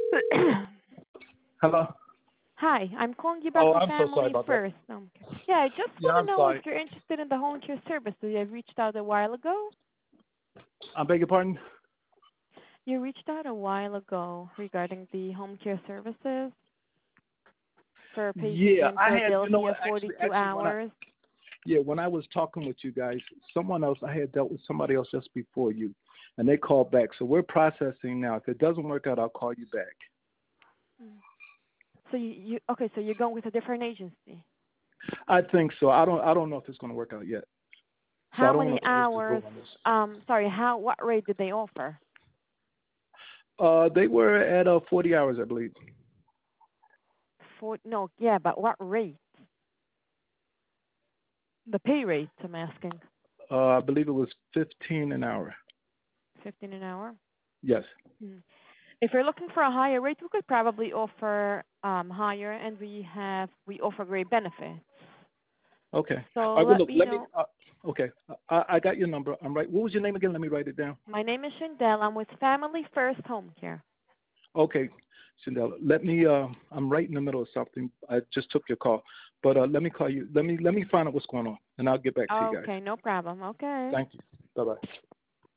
Hello? Hi, I'm calling you back Oh, from I'm so sorry Family about that. First. Yeah, I just Yeah, want I'm to know if sorry. you're interested in the home care service. So you have reached out a while ago? I beg your pardon? You reached out a while ago regarding the home care services for patients Yeah, in I had, you know what, Philadelphia, 42 hours. when I was talking with you guys, someone else, I had dealt with somebody else just before you, and they called back. So we're processing now. If it doesn't work out, I'll call you back. So okay, so you're going with a different agency. I think so. I don't know if it's going to work out yet. So I How don't want many to close the door hours? on this. Sorry, what rate did they offer? They were at 40 hours, I believe. No, yeah, but what rate? The pay rate, I'm asking. I believe it was 15 an hour. 15 an hour? Yes. Hmm. If you're looking for a higher rate, we could probably offer higher, and we offer great benefits. Okay. So All right. Well, let look. me Let me. know. Okay. I got your number. I'm right. What was your name again? Let me write it down. My name is Shindell. I'm with Family First Home Care. Okay, Cinderella. Let me. I'm right in the middle of something. I just took your call, but let me call you. Let me find out what's going on, and I'll get back to you guys. Okay, no problem. Okay. Thank you. Bye bye.